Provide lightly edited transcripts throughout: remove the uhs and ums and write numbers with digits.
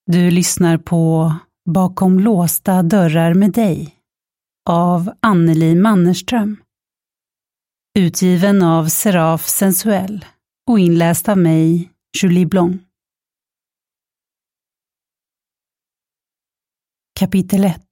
Du lyssnar på Bakom låsta dörrar med dig av Anneli Mannerström. Utgiven av Seraf Sensuell och inläst av mig, Julie Blanc. Kapitel 1.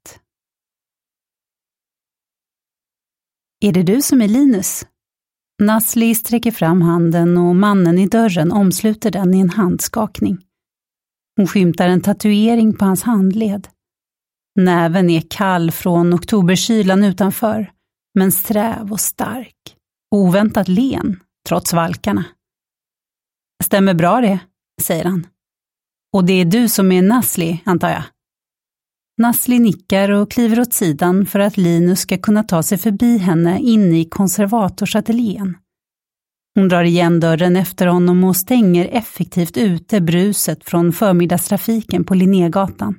Är det du som är Linus? Nasli sträcker fram handen och mannen i dörren omsluter den i en handskakning. Hon skymtar en tatuering på hans handled. Näven är kall från oktoberkylan utanför, men sträv och stark. Oväntat len, trots valkarna. Stämmer bra det, säger han. Och det är du som är Nasli, antar jag. Nasli nickar och kliver åt sidan för att Linus ska kunna ta sig förbi henne in i konservatorsateljén. Hon drar igen dörren efter honom och stänger effektivt ute bruset från förmiddagstrafiken på Linnégatan.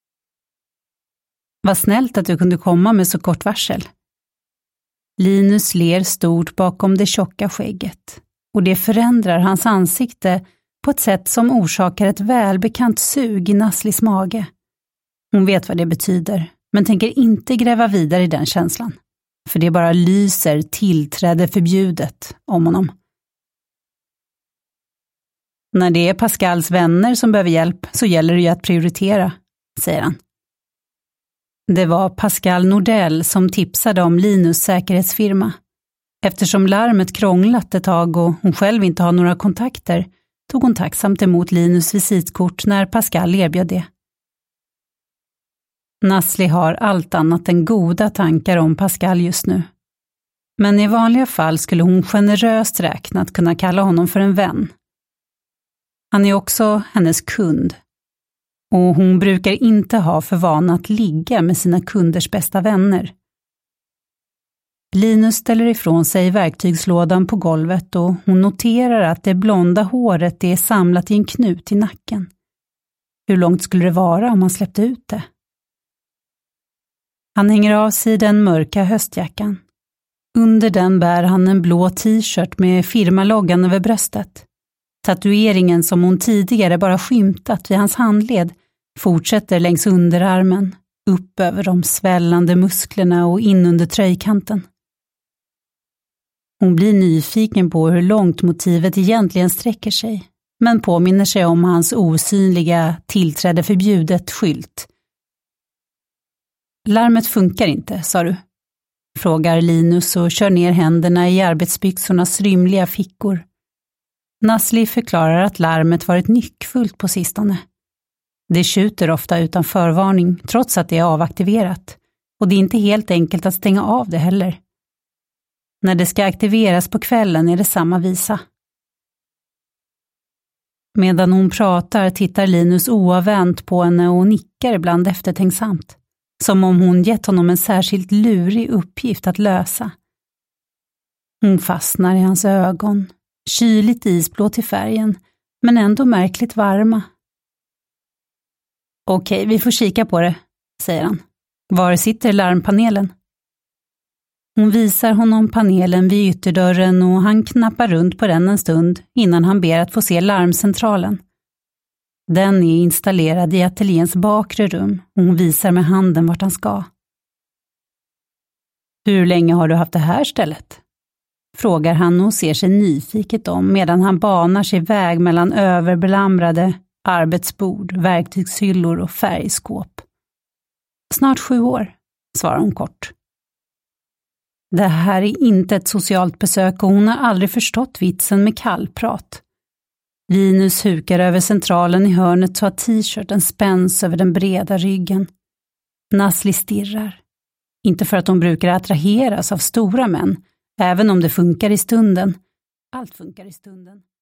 Vad snällt att du kunde komma med så kort varsel. Linus ler stort bakom det tjocka skägget, och det förändrar hans ansikte på ett sätt som orsakar ett välbekant sug i Naslis mage. Hon vet vad det betyder, men tänker inte gräva vidare i den känslan, för det bara lyser tillträde förbjudet om honom. När det är Pascals vänner som behöver hjälp så gäller det ju att prioritera, säger han. Det var Pascal Nordell som tipsade om Linus säkerhetsfirma. Eftersom larmet krånglat ett tag och hon själv inte har några kontakter tog hon tacksamt emot Linus visitkort när Pascal erbjöd det. Nasli har allt annat än goda tankar om Pascal just nu. Men i vanliga fall skulle hon generöst räknat kunna kalla honom för en vän. Han är också hennes kund. Och hon brukar inte ha för vana att ligga med sina kunders bästa vänner. Linus ställer ifrån sig verktygslådan på golvet och hon noterar att det blonda håret är samlat i en knut i nacken. Hur långt skulle det vara om han släppte ut det? Han hänger av sig den mörka höstjackan. Under den bär han en blå t-shirt med firmaloggan över bröstet. Tatueringen som hon tidigare bara skymtat vid hans handled fortsätter längs underarmen, upp över de svällande musklerna och in under tröjkanten. Hon blir nyfiken på hur långt motivet egentligen sträcker sig, men påminner sig om hans osynliga tillträde förbjudet skylt. Larmet funkar inte, sa du? Frågar Linus och kör ner händerna i arbetsbyxornas rymliga fickor. Nasli förklarar att larmet varit nyckfullt på sistone. Det tjuter ofta utan förvarning trots att det är avaktiverat, och det är inte helt enkelt att stänga av det heller. När det ska aktiveras på kvällen är det samma visa. Medan hon pratar tittar Linus oavvänt på henne och nickar ibland eftertänksamt, som om hon gett honom en särskilt lurig uppgift att lösa. Hon fastnar i hans ögon, kyligt isblå till färgen, men ändå märkligt varma. Okej, vi får kika på det, säger han. Var sitter larmpanelen? Hon visar honom panelen vid ytterdörren och han knappar runt på den en stund innan han ber att få se larmcentralen. Den är installerad i ateljéns bakre rum och hon visar med handen vart han ska. Hur länge har du haft det här stället? Frågar han och ser sig nyfiket om medan han banar sig väg mellan överbelamrade arbetsbord, verktygshyllor och färgskåp. Snart 7 år, svarar hon kort. Det här är inte ett socialt besök och hon har aldrig förstått vitsen med kallprat. Linus hukar över centralen i hörnet så att t-shirten spänns över den breda ryggen. Nasli stirrar. Inte för att hon brukar attraheras av stora män, även om det funkar i stunden. Allt funkar i stunden.